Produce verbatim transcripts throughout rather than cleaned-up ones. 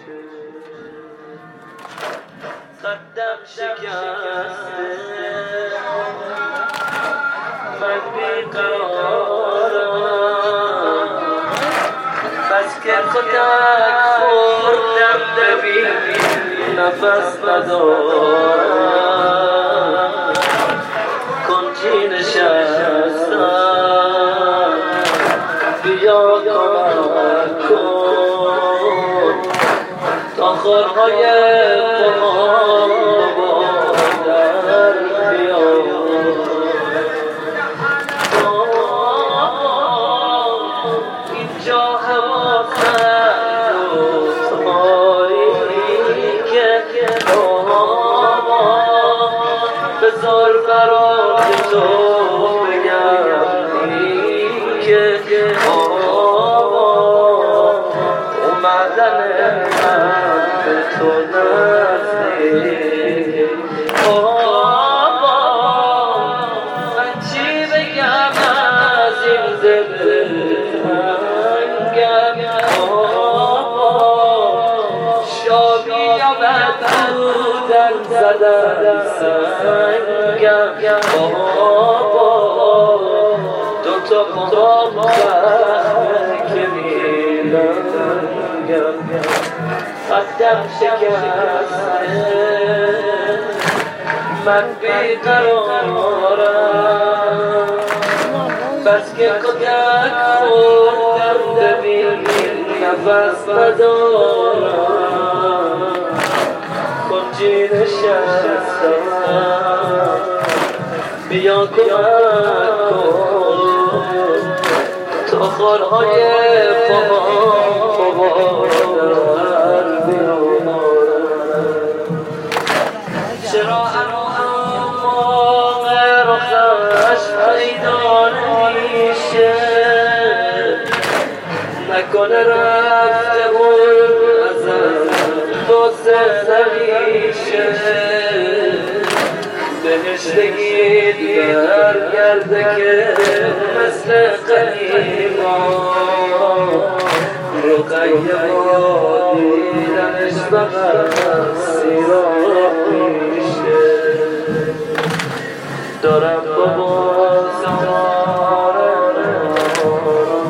قدم شکسته من بیقرارم بس که کتک خوردم ببین نفس ندارم کنجی نشستم بیا کمک کن تا خورهای پاهم در بیار اینجا هوا سرد و تاریکه بذار برای تو بگم که اومدن من به تو نزدیک من چی بگم از این دلتنگم شابی یا بدودن زدن سنگم دوتا پام که میلنگم قدم شکسته من بیقرارم بس که کتک خوردم ببین نفس ندارم کنجی نشستم بیا کمک کن تا خورهای پاهم در بیارم چرا اما رخش پیدا نمیشه نکنه رفته بود ازم دوسته نمیشه بهش بگید برگرده که مثل قدیما رقیه با دیدنش فقط سیراب میشه دارم بابا ستاره رو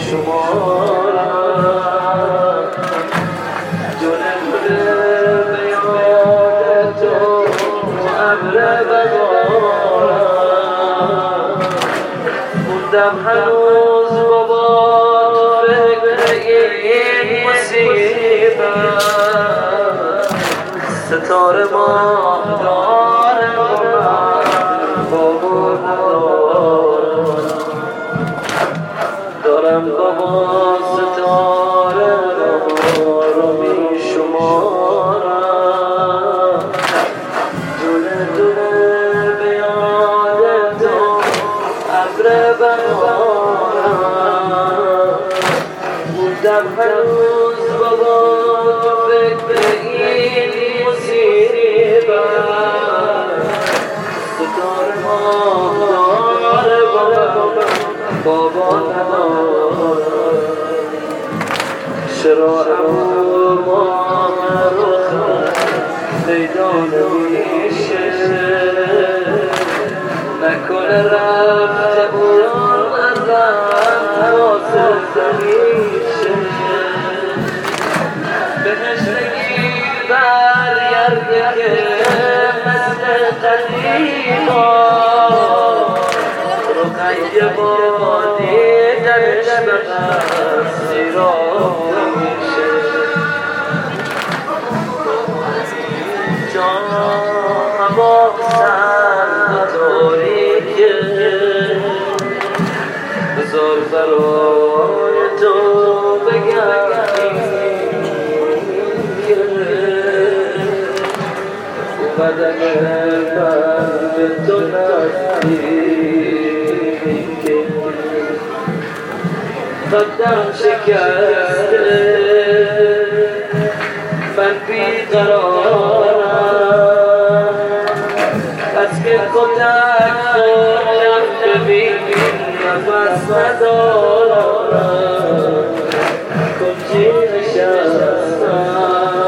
میشمارم جونه جونه به یاد تو عبر ببارم موندم هنوز بابا فکر این مصیبت ستاره ماه داره بابا ندارم دارم بابا ستاره رو میشمارم دونه دونه به یاد تو عبر ببارم موندم هنوز بابا تو فکر این مصیبت ستاره ماه داره بابا ندارم چرا اما رخت پیدا نمیشه نکنه رفته اون ازم حواست نمیشه بهش بگید برگرده که مثل قدیما رقیه با دیدنش فقط سیراب نمیشه جا هوا سرد و تاریکه بذار برای تو بگم اومدن من به تو نزدیکه قدم شکسته من بیقرارم بس که کتک خوردم ببین نفس ندارم کنجی نشستم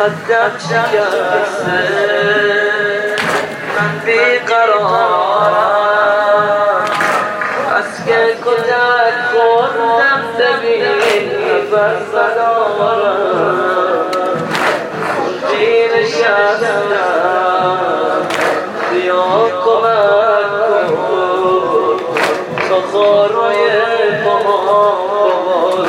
قدم شكاست من بقرار أسكن كلك خردم تبين فالصدارة جيل شاسنا ديوكم أكون فخور يفمار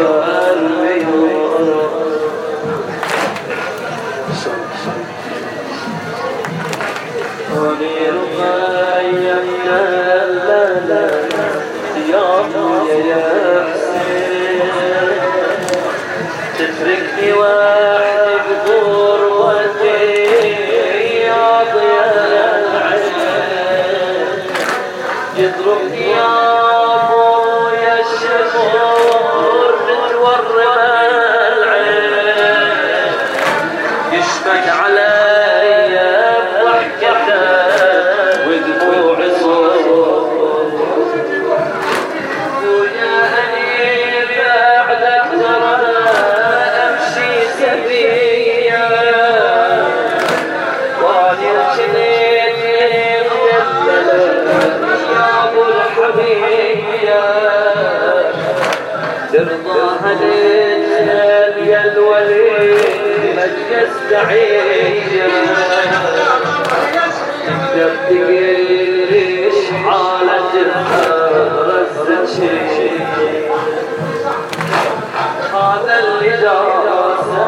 ونير غاية لا لا يا يا حسين تتركني واحد بغربتي يا ضياء العين يضربني يا ابويا الشمور متورم العين يشمت علي بضحكته ودموع صوت ويا أني بعدك ترى أمشي سبيا واني الجنين مدلل يا أبو الحبيب ترضاها للخيل يا الوليد مجلس دعية تقدر تقول ايش حالة رزت شيء هذا اللي جاسه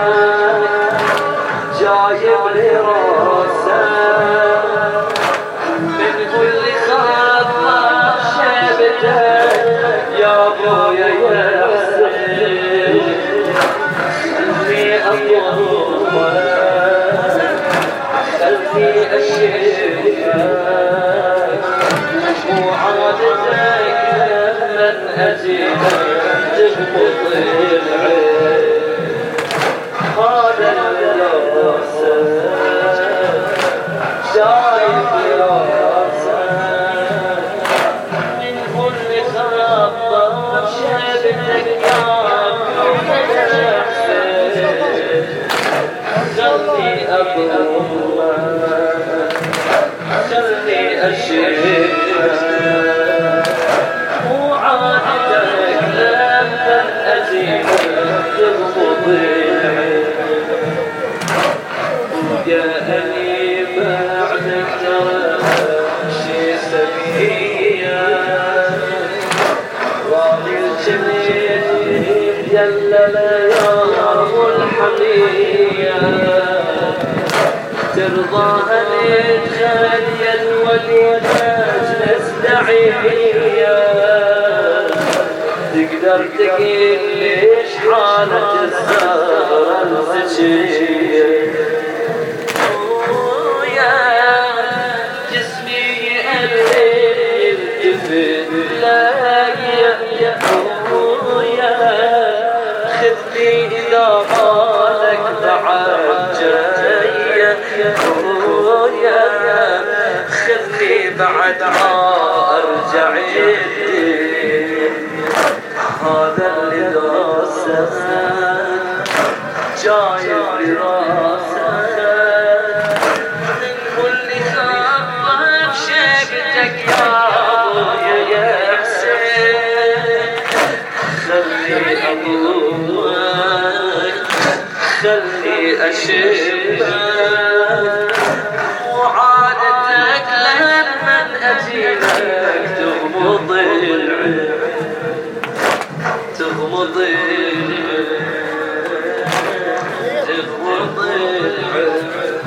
جايب لي راسه من كل خطة شبته يا ابويا يا حسين خلني اطلب خلني اشياء وعادتك لمن اجيك تغمض العين هذا الراسه شايف راسه من كل خطه شبتك يا خلني أقوم خلني أشيك وعادتك لما أجيك تغمض العين وجاءني بعدك ترى شي سبيا راضي الجميل يلا يا أبو الحمية ترضاها للخال يا الوليد مجلس دعية تقدر تقول ليش حالة الزهرة الزكية ويا جسمي يلتفت لك يا ويا خذني إذا قالك بعد جاية ويا خذني بعد ما أرجع الدين هذا اللي راسه جايب لراسه من كل خطة بشبتك يا أبويا يا حسين خلي أبوك خلي أشبك وعادتك لمن أجيلك تغمض العين تغمض العين تغمض العين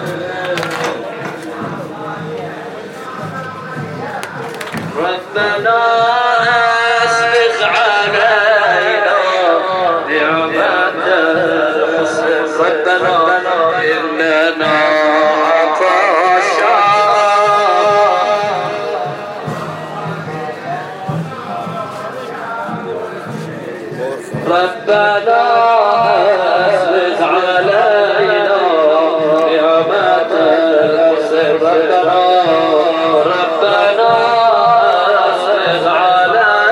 ربنا أسبغ علينا نعمة الحسن ربنا إننا ربنا أسبغ علينا نعمة الحسن ربنا ربنا أسبغ علينا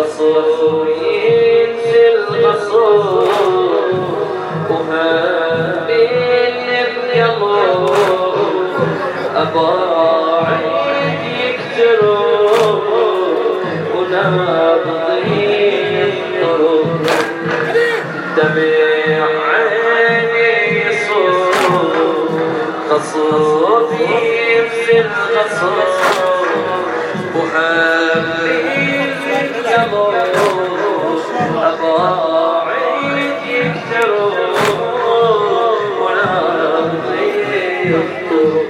قصورين في القصور وهابين بقلوب أباعد يكتروا ونابضين طرق دمع عيني يصور قصورين في القصور وهابين بقلوب أباعد يكتروا ونابضين طرق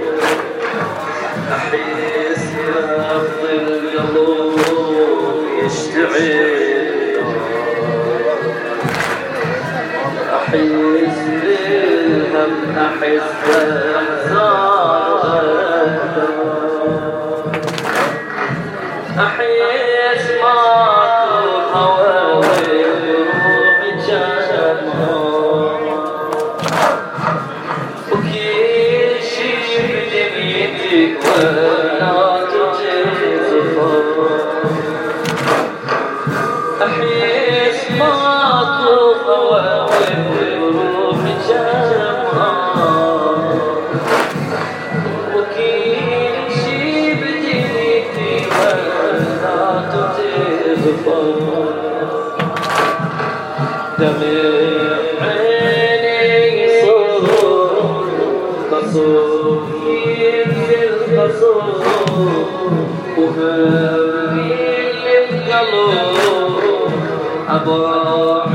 أحس نبض القلوب يشتعل أحس بالهم أحس بالأحزان أحس ماكو هواوي روحي جمال وكل شي بدنيتي ولا تجزفر أحس ماكو هواوي روحي جمال وكل شي بدنيتي ولا تجزفر دمع عيني صور قصورين في القصور وهابين بقلوب أباعد